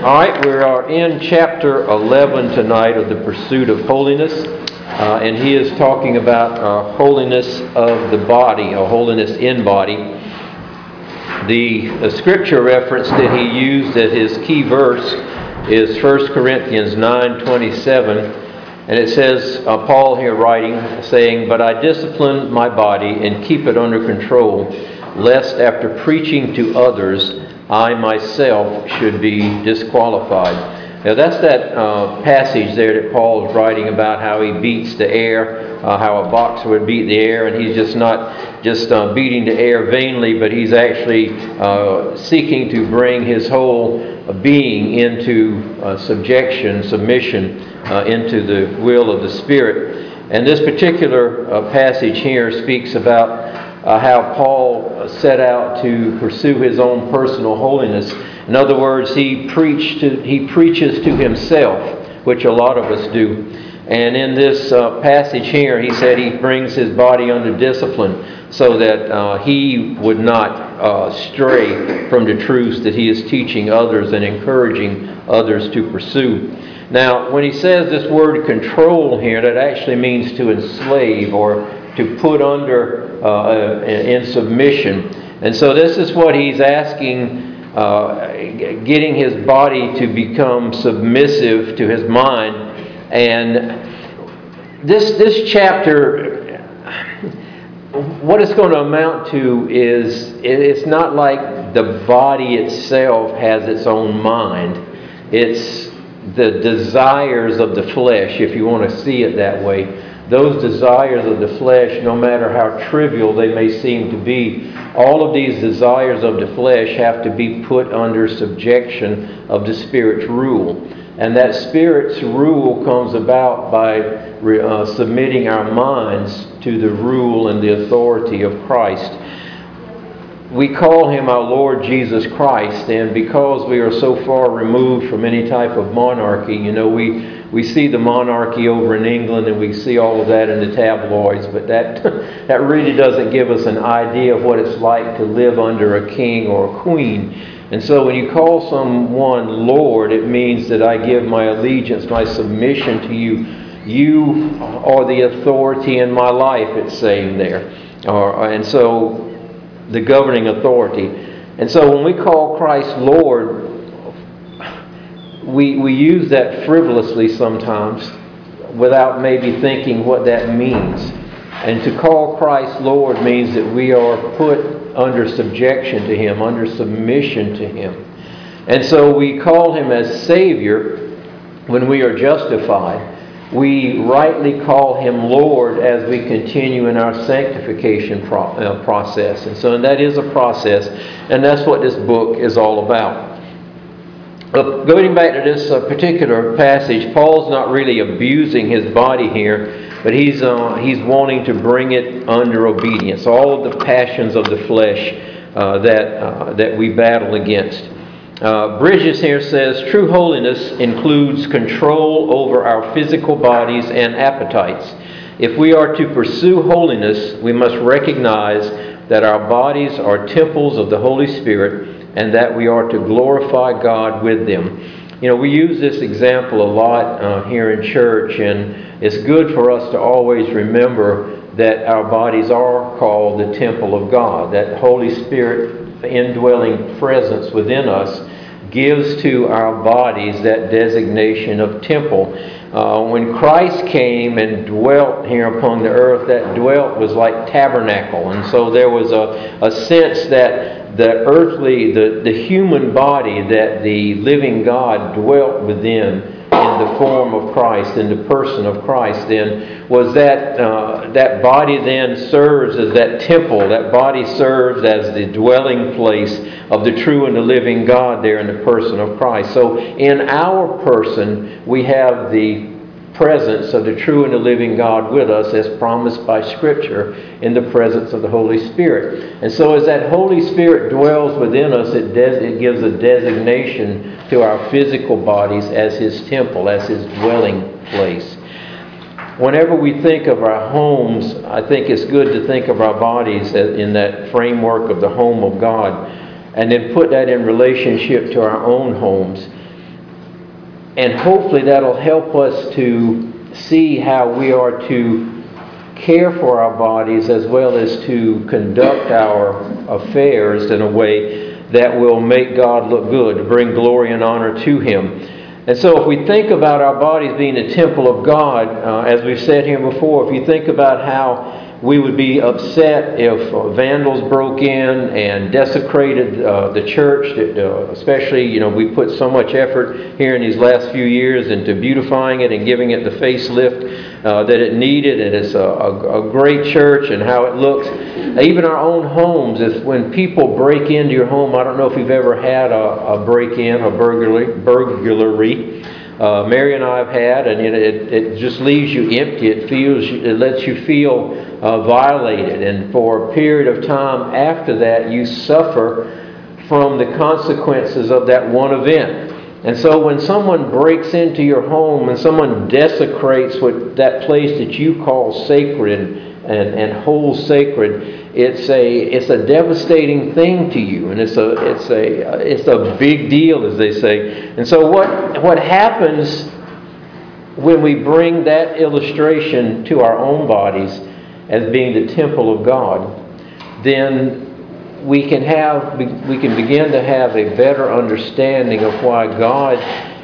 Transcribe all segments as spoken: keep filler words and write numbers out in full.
All right, we are in chapter eleven tonight of the pursuit of holiness, uh, and he is talking about uh, holiness of the body, or holiness in body. The, the scripture reference that he used as his key verse is First Corinthians nine twenty-seven, and it says, uh, Paul here writing, saying, "But I discipline my body and keep it under control, lest after preaching to others, I myself should be disqualified." Now that's that uh, passage there that Paul is writing about how he beats the air, uh, how a boxer would beat the air, and he's just not just uh, beating the air vainly, but he's actually uh, seeking to bring his whole being into uh, subjection, submission, uh, into the will of the Spirit. And this particular uh, passage here speaks about Uh, how Paul set out to pursue his own personal holiness. In other words, he preached to, he preaches to himself, which a lot of us do. And in this uh, passage here, he said he brings his body under discipline so that uh, he would not uh, stray from the truths that he is teaching others and encouraging others to pursue. Now, when he says this word control here, that actually means to enslave or to put under uh, in submission. And so this is what he's asking, uh, getting his body to become submissive to his mind. And this this chapter, what it's going to amount to is, it's not like the body itself has its own mind. It's the desires of the flesh, if you want to see it that way. Those desires of the flesh, no matter how trivial they may seem to be, all of these desires of the flesh have to be put under subjection of the Spirit's rule. And that Spirit's rule comes about by uh, submitting our minds to the rule and the authority of Christ. We call Him our Lord Jesus Christ, and because we are so far removed from any type of monarchy, you know, we we see the monarchy over in England and we see all of that in the tabloids, but that that really doesn't give us an idea of what it's like to live under a king or a queen. And so when you call someone Lord, it means that I give my allegiance, my submission to you. You are the authority in my life, it's saying there. Uh, and so the governing authority. And so when we call Christ Lord, we we use that frivolously sometimes without maybe thinking what that means. And to call Christ Lord means that we are put under subjection to Him, under submission to Him. And so we call Him as Savior when we are justified. We rightly call Him Lord as we continue in our sanctification pro- uh, process. And so that is a process, and that's what this book is all about. Uh, going back to this uh, particular passage, Paul's not really abusing his body here, but he's uh, he's wanting to bring it under obedience. All of the passions of the flesh uh, that uh, that we battle against. Uh, Bridges here says, true holiness includes control over our physical bodies and appetites. If we are to pursue holiness, we must recognize that our bodies are temples of the Holy Spirit and that we are to glorify God with them. You know, we use this example a lot uh, here in church, and it's good for us to always remember that our bodies are called the temple of God, that Holy Spirit indwelling presence within us gives to our bodies that designation of temple. Uh, when Christ came and dwelt here upon the earth, that dwelt was like tabernacle. And so there was a, a sense that the earthly, the, the human body that the living God dwelt within in the form of Christ, in the person of Christ, then was that uh, that body then serves as that temple. That body serves as the dwelling place of the true and the living God there in the person of Christ. So in our person, we have the presence of the true and the living God with us, as promised by Scripture, in the presence of the Holy Spirit. And so as that Holy Spirit dwells within us, it, des- it gives a designation to our physical bodies as His temple, as His dwelling place. Whenever we think of our homes, I think it's good to think of our bodies in that framework of the home of God, and then put that in relationship to our own homes. and hopefully that'll help us to see how we are to care for our bodies as well as to conduct our affairs in a way that will make God look good, to bring glory and honor to Him. And so if we think about our bodies being a temple of God, uh, as we've said here before, if you think about how we would be upset if uh, vandals broke in and desecrated uh, the church, uh, especially, you know, we put so much effort here in these last few years into beautifying it and giving it the facelift uh, that it needed, and it's a, a, a great church and how it looks. Even our own homes, if when people break into your home, I don't know if you've ever had a, a break-in, a burglary, burglary. Uh, Mary and I have had, and it, it, it just leaves you empty. It feels, it lets you feel uh, violated, and for a period of time after that, you suffer from the consequences of that one event. And so, when someone breaks into your home and someone desecrates what that place that you call sacred and, and hold sacred, it's a it's a devastating thing to you, and it's a it's a it's a big deal, as they say. And so what what happens when we bring that illustration to our own bodies as being the temple of God, then we can have we can begin to have a better understanding of why God,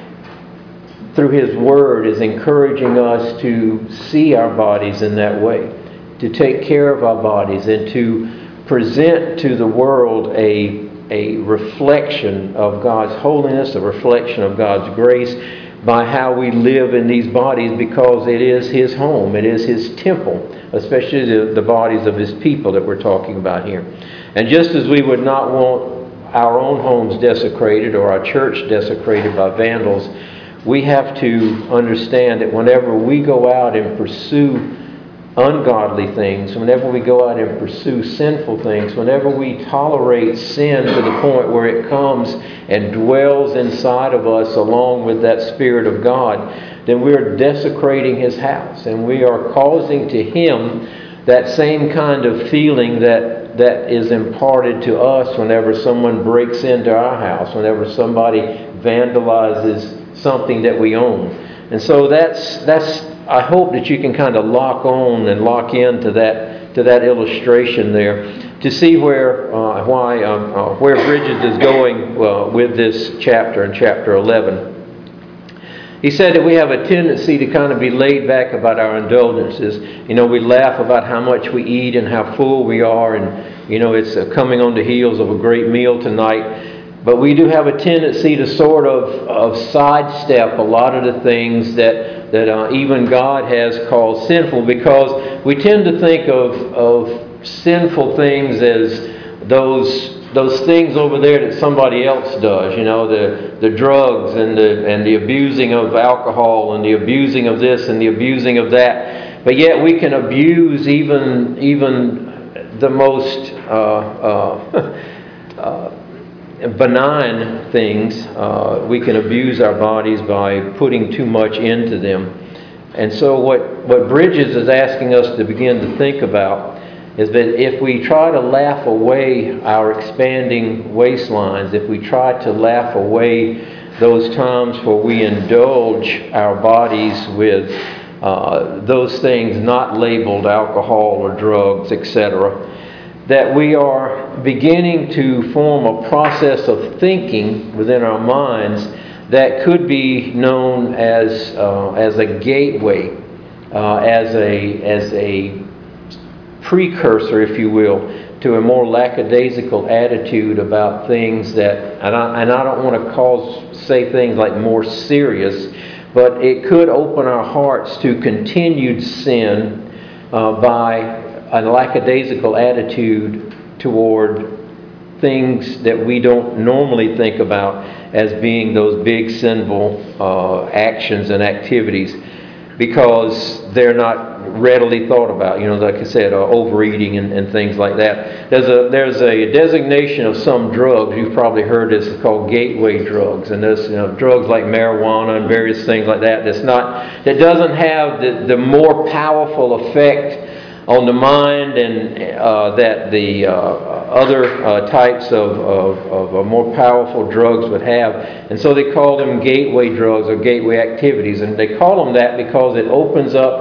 through His Word, is encouraging us to see our bodies in that way, to take care of our bodies, and to present to the world a, a reflection of God's holiness, a reflection of God's grace by how we live in these bodies, because it is His home, it is His temple, especially the, the bodies of His people that we're talking about here. And just as we would not want our own homes desecrated or our church desecrated by vandals, we have to understand that whenever we go out and pursue ungodly things, whenever we go out and pursue sinful things, whenever we tolerate sin to the point where it comes and dwells inside of us along with that Spirit of God, then we are desecrating His house, and we are causing to Him that same kind of feeling that that is imparted to us whenever someone breaks into our house, whenever somebody vandalizes something that we own. And so that's that's I hope that you can kind of lock on and lock into that to that illustration there to see where uh, why uh, uh, where Bridges is going uh, with this chapter in chapter eleven. He said that we have a tendency to kind of be laid back about our indulgences. You know, we laugh about how much we eat and how full we are, and, you know, it's uh, coming on the heels of a great meal tonight. But we do have a tendency to sort of, of sidestep a lot of the things that, that uh, even God has called sinful, because we tend to think of, of sinful things as those those things over there that somebody else does, you know, the, the drugs and the and the abusing of alcohol and the abusing of this and the abusing of that. But yet we can abuse even even the most uh, uh, uh, benign things. Uh, we can abuse our bodies by putting too much into them. And so what, what Bridges is asking us to begin to think about is that if we try to laugh away our expanding waistlines, if we try to laugh away those times where we indulge our bodies with uh, those things not labeled alcohol or drugs, et cetera, that we are beginning to form a process of thinking within our minds that could be known as uh, as a gateway, uh, as a as a precursor, if you will, to a more lackadaisical attitude about things that, and I, and I don't want to cause say things like more serious, but it could open our hearts to continued sin uh, by a lackadaisical attitude toward things that we don't normally think about as being those big sinful uh, actions and activities, because they're not readily thought about. You know, like I said, uh, overeating and, and things like that. There's a there's a designation of some drugs. You've probably heard this. It's called gateway drugs, and there's, you know, drugs like marijuana and various things like that. That's not that doesn't have the, the more powerful effect on the mind, and uh, that the uh, other uh, types of, of, of uh, more powerful drugs would have. And so they call them gateway drugs or gateway activities. And they call them that because it opens up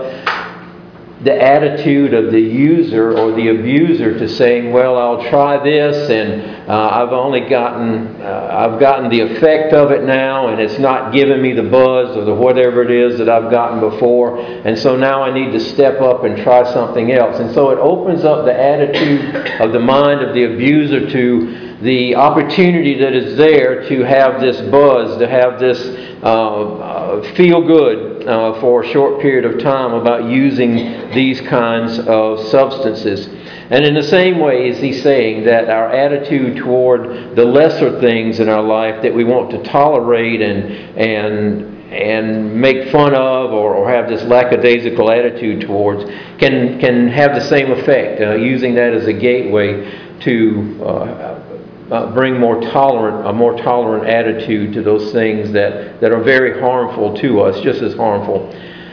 the attitude of the user or the abuser to saying, well, I'll try this, and uh, I've only gotten, uh, I've gotten the effect of it now, and it's not giving me the buzz or the whatever it is that I've gotten before, and so now I need to step up and try something else. And so it opens up the attitude of the mind of the abuser to the opportunity that is there to have this buzz, to have this uh, uh, feel good uh, for a short period of time about using these kinds of substances. And in the same way is he saying that our attitude toward the lesser things in our life that we want to tolerate and and and make fun of, or, or have this lackadaisical attitude towards, can can have the same effect, uh, using that as a gateway to uh, Uh, bring more tolerant, a more tolerant attitude to those things that, that are very harmful to us, just as harmful.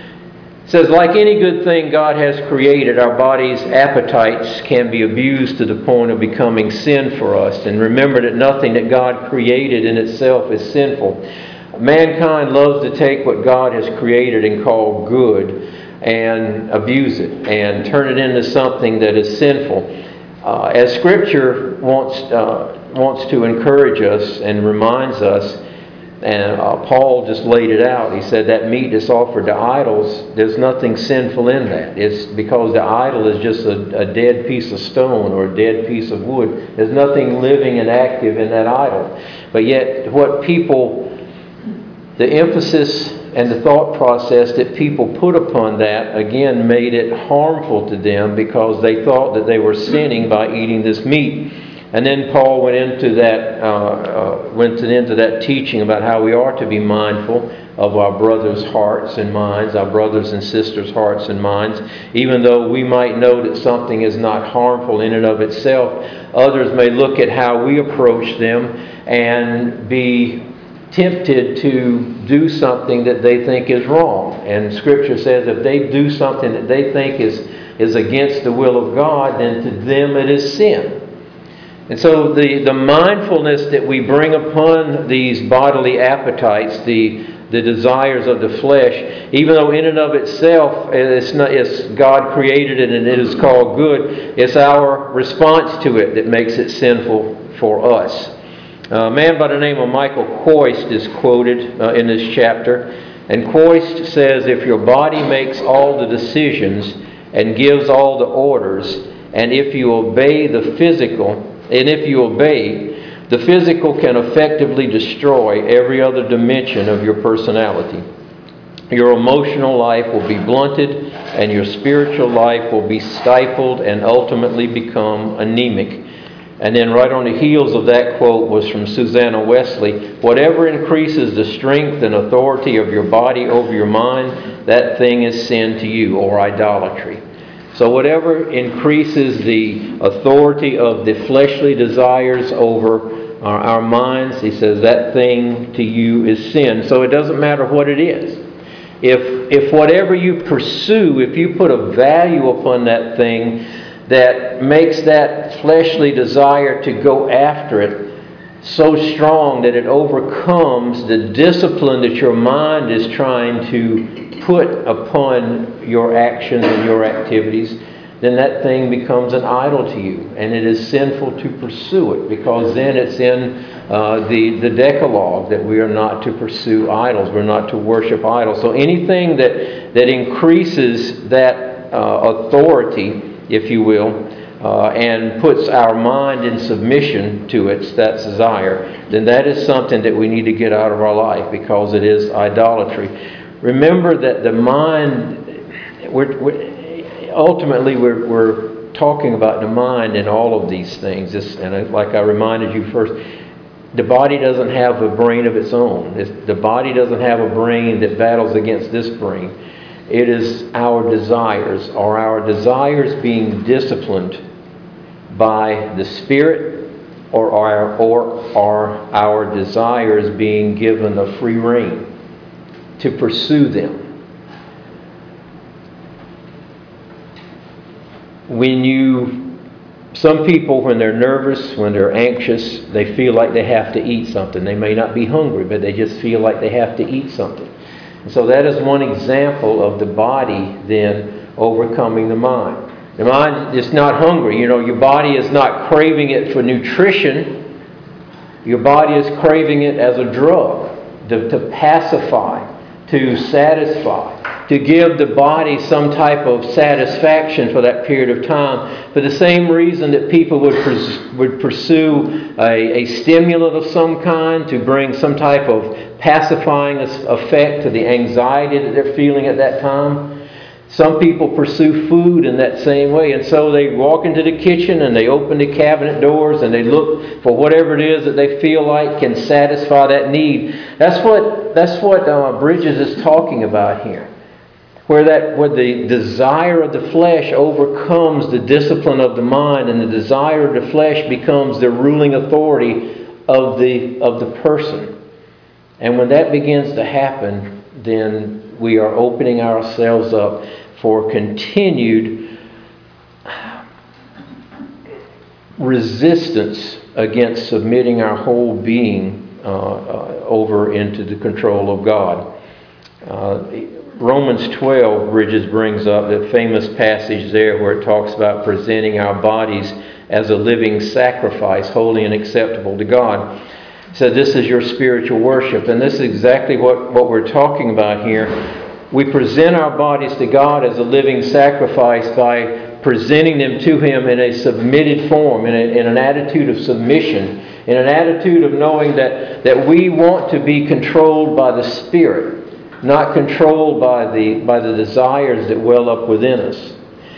It says, like any good thing God has created, our body's appetites can be abused to the point of becoming sin for us. And remember that nothing that God created in itself is sinful. Mankind loves to take what God has created and call good and abuse it and turn it into something that is sinful. Uh, as Scripture wants uh, wants to encourage us and reminds us, and uh, Paul just laid it out. He said that meat that's offered to idols, there's nothing sinful in that. It's because the idol is just a, a dead piece of stone or a dead piece of wood. There's nothing living and active in that idol. But yet what people, the emphasis and the thought process that people put upon that, again, made it harmful to them because they thought that they were sinning by eating this meat. And then Paul went into that uh, uh, went into that teaching about how we are to be mindful of our brothers' hearts and minds, our brothers and sisters' hearts and minds. Even though we might know that something is not harmful in and of itself, others may look at how we approach them and be tempted to do something that they think is wrong. And Scripture says if they do something that they think is, is against the will of God, then to them it is sin. And so the, the mindfulness that we bring upon these bodily appetites, the, the desires of the flesh, even though in and of itself it's, not, it's God created it and it is called good, it's our response to it that makes it sinful for us. A man by the name of Michael Koist is quoted uh, in this chapter. And Koist says, if your body makes all the decisions and gives all the orders, and if you obey the physical, and if you obey, the physical can effectively destroy every other dimension of your personality. Your emotional life will be blunted, and your spiritual life will be stifled and ultimately become anemic. And then right on the heels of that quote was from Susanna Wesley, whatever increases the strength and authority of your body over your mind, that thing is sin to you, or idolatry. So whatever increases the authority of the fleshly desires over our, our minds, he says that thing to you is sin. So it doesn't matter what it is. If, if whatever you pursue, if you put a value upon that thing that makes that fleshly desire to go after it so strong that it overcomes the discipline that your mind is trying to put upon your actions and your activities, then that thing becomes an idol to you. And it is sinful to pursue it, because then it's in uh, the, the Decalogue that we are not to pursue idols. We're not to worship idols. So anything that, that increases that uh, authority, if you will, uh, and puts our mind in submission to its that desire, then that is something that we need to get out of our life, because it is idolatry. Remember that the mind, we're, we're, ultimately we're, we're talking about the mind in all of these things. This, and like I reminded you first, the body doesn't have a brain of its own. It's, the body doesn't have a brain that battles against this brain. It is our desires. Are our desires being disciplined by the Spirit, or are, or are our desires being given a free rein to pursue them? when you, some people, when they're nervous, when they're anxious, they feel like they have to eat something. They may not be hungry, but they just feel like they have to eat something. And so that is one example of the body then overcoming the mind. The mind is not hungry. You know, your body is not craving it for nutrition. Your body is craving it as a drug to, to pacify, to satisfy, to give the body some type of satisfaction for that period of time. For the same reason that people would pers- would pursue a, a stimulant of some kind to bring some type of pacifying effect to the anxiety that they're feeling at that time. Some people pursue food in that same way, and so they walk into the kitchen and they open the cabinet doors and they look for whatever it is that they feel like can satisfy that need. That's what that's what uh, Bridges is talking about here, where that where the desire of the flesh overcomes the discipline of the mind, and the desire of the flesh becomes the ruling authority of the of the person. And when that begins to happen, then we are opening ourselves up for continued resistance against submitting our whole being uh, uh, over into the control of God. Uh, Romans twelve, Bridges brings up that famous passage there where it talks about presenting our bodies as a living sacrifice, holy and acceptable to God. So this is your spiritual worship, and this is exactly what, what we're talking about here. We present our bodies to God as a living sacrifice by presenting them to Him in a submitted form, in, a, in an attitude of submission, in an attitude of knowing that, that we want to be controlled by the Spirit, not controlled by the, by the desires that well up within us.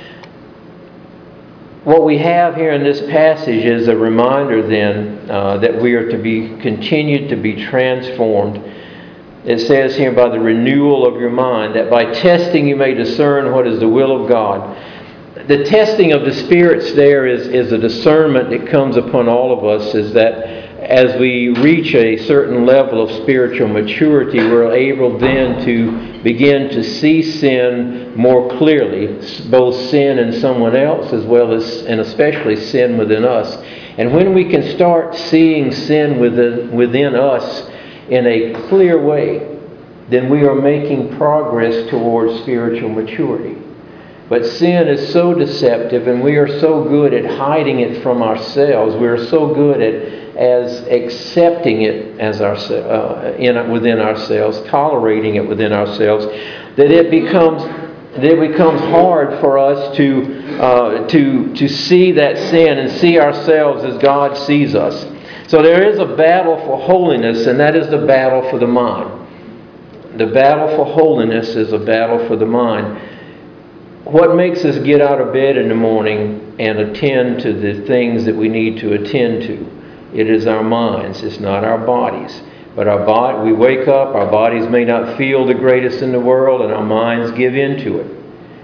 What we have here in this passage is a reminder then uh, that we are to be continued to be transformed. It says here, by the renewal of your mind, that by testing you may discern what is the will of God. The testing of the spirits there is, is a discernment that comes upon all of us, is that as we reach a certain level of spiritual maturity, we're able then to begin to see sin more clearly, both sin in someone else as well as, and especially sin within us. And when we can start seeing sin within, within us in a clear way, then we are making progress towards spiritual maturity. But sin is so deceptive, and we are so good at hiding it from ourselves. We are so good at as accepting it as our, uh, in, within ourselves, tolerating it within ourselves, that it becomes that it becomes hard for us to uh, to to see that sin and see ourselves as God sees us. So there is a battle for holiness, and that is the battle for the mind. The battle for holiness is a battle for the mind. What makes us get out of bed in the morning and attend to the things that we need to attend to? It is our minds. It's not our bodies. But our body, we wake up, our bodies may not feel the greatest in the world, and our minds give in to it.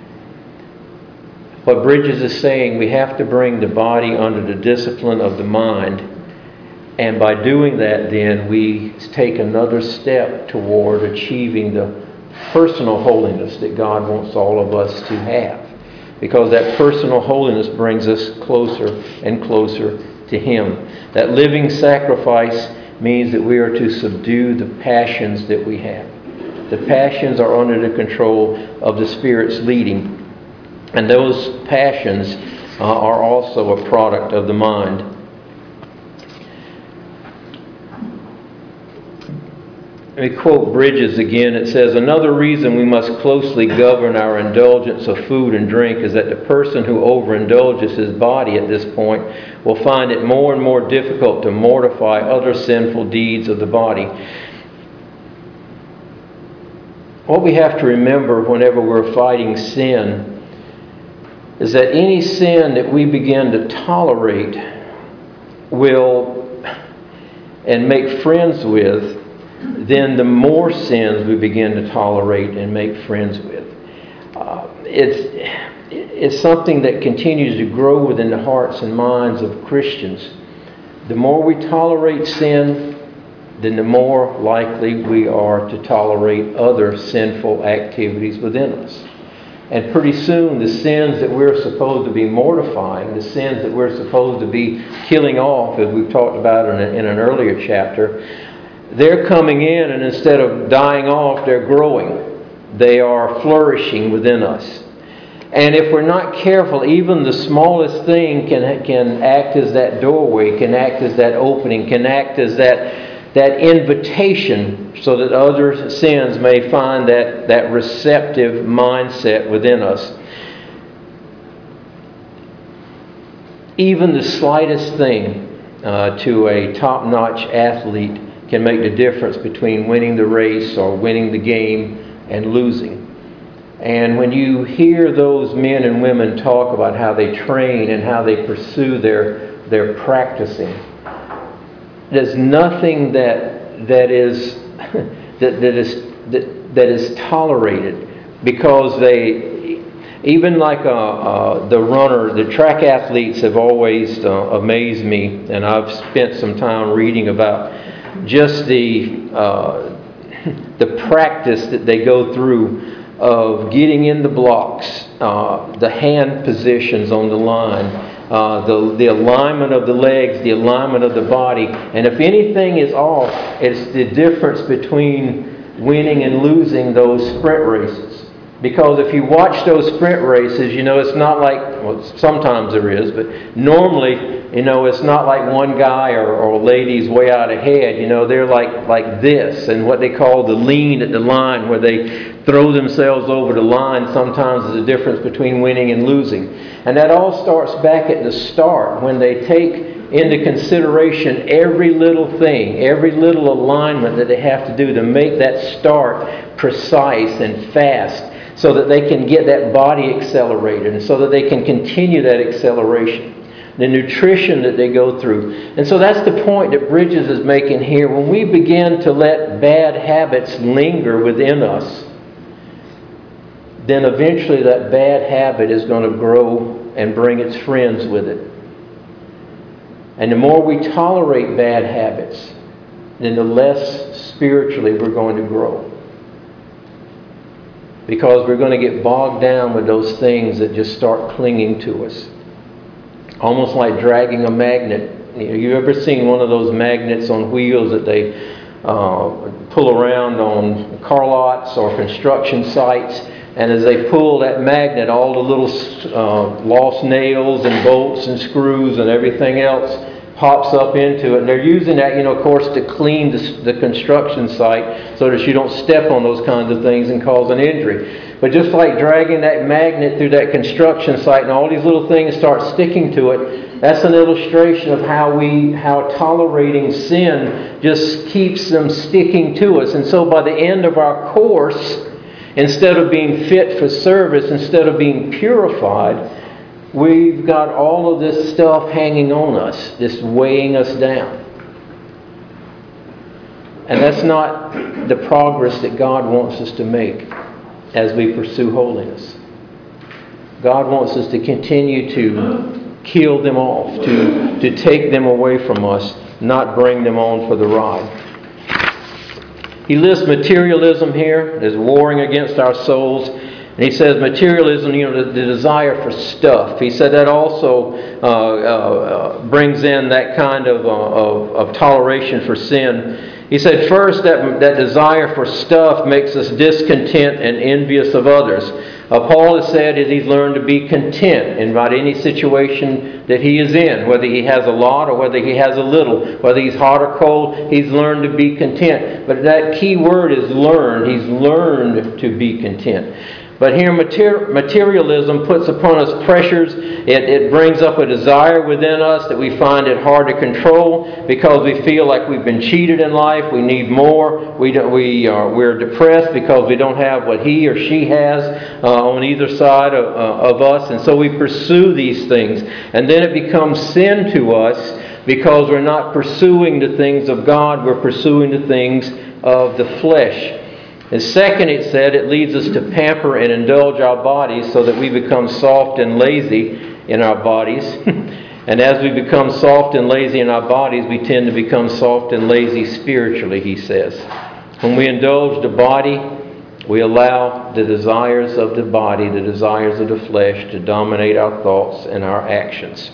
What Bridges is saying, we have to bring the body under the discipline of the mind. And by doing that, then, we take another step toward achieving the personal holiness that God wants all of us to have. Because that personal holiness brings us closer and closer to Him. That living sacrifice means that we are to subdue the passions that we have. The passions are under the control of the Spirit's leading. And those passions uh, are also a product of the mind. Let me quote Bridges again. It says, another reason we must closely govern our indulgence of food and drink is that the person who overindulges his body at this point will find it more and more difficult to mortify other sinful deeds of the body. What we have to remember whenever we're fighting sin is that any sin that we begin to tolerate will and make friends with, then the more sins we begin to tolerate and make friends with. Uh, it's, it's something that continues to grow within the hearts and minds of Christians. The more we tolerate sin, then the more likely we are to tolerate other sinful activities within us. And pretty soon the sins that we're supposed to be mortifying, the sins that we're supposed to be killing off, as we've talked about in, a, in an earlier chapter, they're coming in, and instead of dying off, they're growing. They are flourishing within us. And if we're not careful, even the smallest thing can, can act as that doorway, can act as that opening, can act as that, that invitation so that other sins may find that, that receptive mindset within us. Even the slightest thing uh, to a top-notch athlete can make the difference between winning the race or winning the game and losing. And when you hear those men and women talk about how they train and how they pursue their, their practicing, there's nothing that that is that, that is that, that is tolerated, because they, even like uh, uh, the runner, the track athletes have always uh, amazed me, and I've spent some time reading about just the uh, the practice that they go through of getting in the blocks, uh, the hand positions on the line, uh, the, the alignment of the legs, the alignment of the body. And if anything is off, it's the difference between winning and losing those sprint races. Because if you watch those sprint races, you know, it's not like, well, sometimes there is, but normally, you know, it's not like one guy or, or lady's way out ahead. You know, they're like, like this, and what they call the lean at the line, where they throw themselves over the line, sometimes is the difference between winning and losing. And that all starts back at the start, when they take into consideration every little thing, every little alignment that they have to do to make that start precise and fast, so that they can get that body accelerated, and so that they can continue that acceleration. The nutrition that they go through. And so that's the point that Bridges is making here. When we begin to let bad habits linger within us, then eventually that bad habit is going to grow and bring its friends with it. And the more we tolerate bad habits, then the less spiritually we're going to grow. Because we're going to get bogged down with those things that just start clinging to us. Almost like dragging a magnet. You know, you ever seen one of those magnets on wheels that they uh, pull around on car lots or construction sites? And as they pull that magnet, all the little uh, lost nails and bolts and screws and everything else pops up into it. And they're using that, you know, of course, to clean the, the construction site so that you don't step on those kinds of things and cause an injury. But just like dragging that magnet through that construction site and all these little things start sticking to it, that's an illustration of how we, how tolerating sin just keeps them sticking to us. And so by the end of our course, instead of being fit for service, instead of being purified, we've got all of this stuff hanging on us, just weighing us down. And that's not the progress that God wants us to make as we pursue holiness. God wants us to continue to kill them off, to, to take them away from us, not bring them on for the ride. He lists materialism here as warring against our souls. And he says materialism, you know, the, the desire for stuff. He said that also uh, uh, brings in that kind of, uh, of, of toleration for sin. He said first that, that desire for stuff makes us discontent and envious of others. Uh, Paul has said that he's learned to be content in about any situation that he is in, whether he has a lot or whether he has a little, whether he's hot or cold, he's learned to be content. But that key word is learned. He's learned to be content. But here materialism puts upon us pressures. It, it brings up a desire within us that we find it hard to control because we feel like we've been cheated in life. We need more. We don't, we are, we're depressed because we don't have what he or she has uh, on either side of, uh, of us. And so we pursue these things. And then it becomes sin to us because we're not pursuing the things of God. We're pursuing the things of the flesh. And second, it said, it leads us to pamper and indulge our bodies so that we become soft and lazy in our bodies. And as we become soft and lazy in our bodies, we tend to become soft and lazy spiritually, he says. When we indulge the body, We allow the desires of the body, the desires of the flesh, to dominate our thoughts and our actions.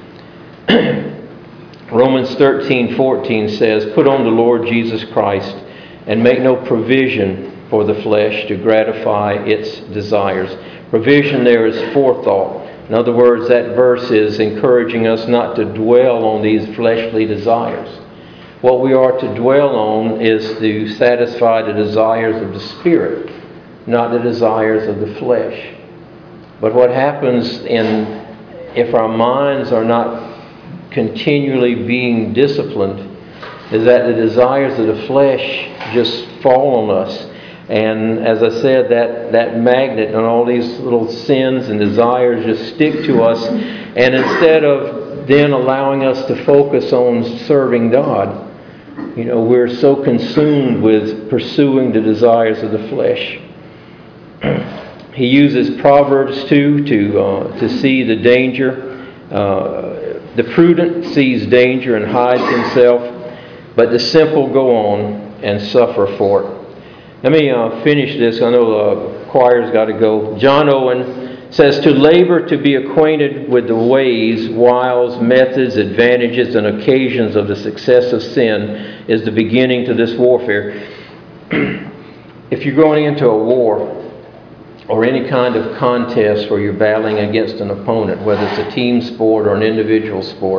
Romans thirteen fourteen says, "Put on the Lord Jesus Christ and make no provision for the flesh to gratify its desires." Provision there is forethought. In other words, that verse is encouraging us not to dwell on these fleshly desires. What we are to dwell on is to satisfy the desires of the Spirit, not the desires of the flesh. But what happens in if our minds are not continually being disciplined is that the desires of the flesh just fall on us. And as I said, that, that magnet and all these little sins and desires just stick to us. And instead of then allowing us to focus on serving God, you know, we're so consumed with pursuing the desires of the flesh. He uses Proverbs two to, uh, to see the danger. Uh, the prudent sees danger and hides himself, but the simple go on and suffer for it. Let me uh, finish this. I know the uh, choir's got to go. John Owen says, "To labor to be acquainted with the ways, wiles, methods, advantages, and occasions of the success of sin is the beginning to this warfare." If you're going into a war or any kind of contest where you're battling against an opponent, whether it's a team sport or an individual sport,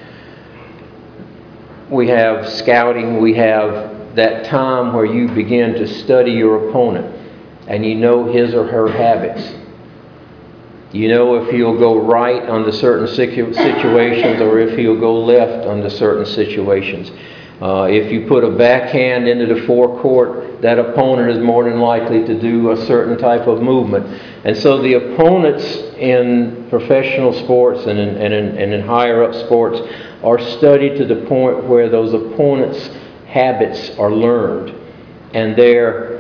we have scouting, we have that time where you begin to study your opponent and you know his or her habits. You know if he'll go right under certain situations or if he'll go left under certain situations. Uh, if you put a backhand into the forecourt, that opponent is more than likely to do a certain type of movement. And so the opponents in professional sports and in, and in, and in higher up sports are studied to the point where those opponents' habits are learned, and their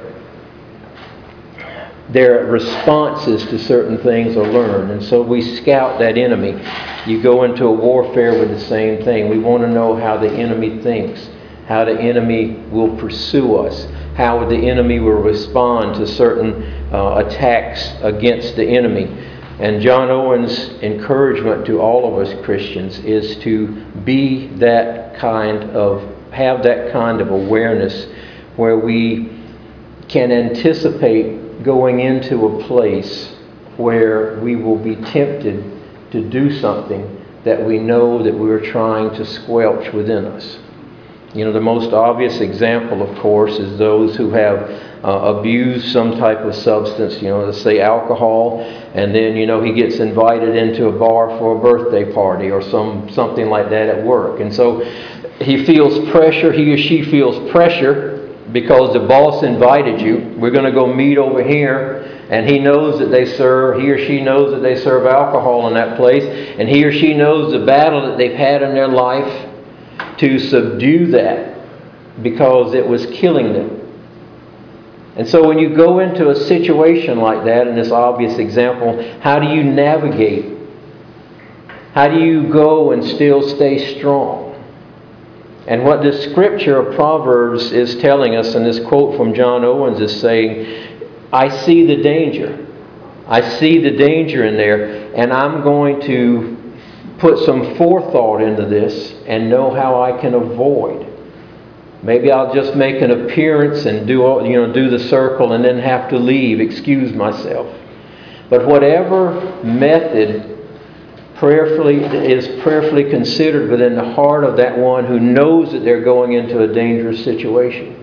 their responses to certain things are learned. And so we scout that enemy. You go into a warfare with the same thing. We want to know how the enemy thinks, how the enemy will pursue us, how the enemy will respond to certain uh, attacks against the enemy. And John Owen's encouragement to all of us Christians is to be that kind of have that kind of awareness where we can anticipate going into a place where we will be tempted to do something that we know that we're trying to squelch within us. You know, the most obvious example, of course, is those who have uh, abused some type of substance, you know, let's say alcohol, and then, you know, he gets invited into a bar for a birthday party or some something like that at work. And so he feels pressure, he or she feels pressure because the boss invited you. We're going to go meet over here. And he knows that they serve, he or she knows that they serve alcohol in that place. And he or she knows the battle that they've had in their life to subdue that because it was killing them. And so when you go into a situation like that, in this obvious example, how do you navigate? How do you go and still stay strong? And what the scripture of Proverbs is telling us, and this quote from John Owens is saying, I see the danger. I see the danger in there, and I'm going to put some forethought into this and know how I can avoid. Maybe I'll just make an appearance and do, you know, do the circle and then have to leave, excuse myself. But whatever method prayerfully is prayerfully considered within the heart of that one who knows that they're going into a dangerous situation.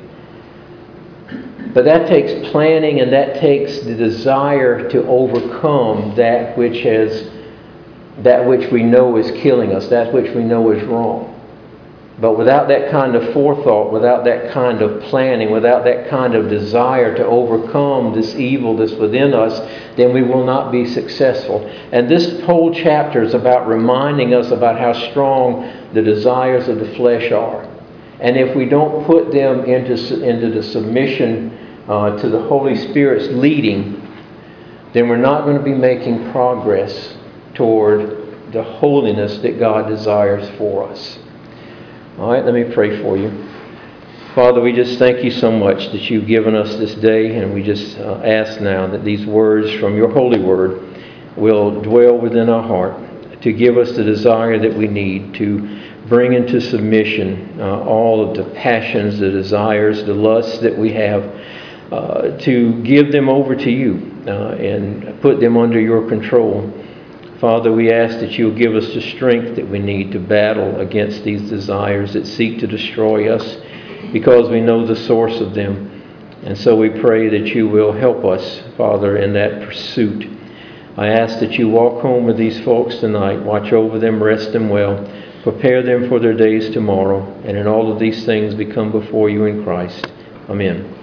But that takes planning, and that takes the desire to overcome that which has, that which we know is killing us, that which we know is wrong. But without that kind of forethought, without that kind of planning, without that kind of desire to overcome this evil that's within us, then we will not be successful. And this whole chapter is about reminding us about how strong the desires of the flesh are. And if we don't put them into, into the submission uh, to the Holy Spirit's leading, then we're not going to be making progress toward the holiness that God desires for us. All right, let me pray for you. Father, we just thank you so much that you've given us this day, and we just uh, ask now that these words from your holy word will dwell within our heart to give us the desire that we need to bring into submission uh, all of the passions, the desires, the lusts that we have, uh, to give them over to you uh, and put them under your control. Father, we ask that you'll give us the strength that we need to battle against these desires that seek to destroy us, because we know the source of them. And so we pray that you will help us, Father, in that pursuit. I ask that you walk home with these folks tonight, watch over them, rest them well, prepare them for their days tomorrow, and in all of these things we come before you in Christ. Amen.